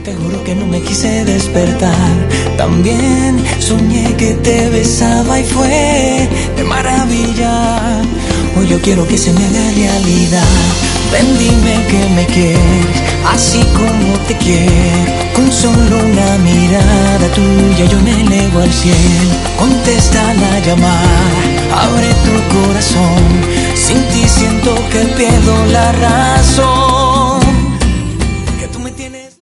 te juro que no me quise despertar. También soñé que te besaba y fue de maravilla. Hoy yo quiero que se me haga realidad. Ven, dime que me quieres, así como te quiero. Con solo una mirada tuya yo me elevo al cielo. Contesta la llamada, abre tu corazón. Sin ti siento que pierdo la razón.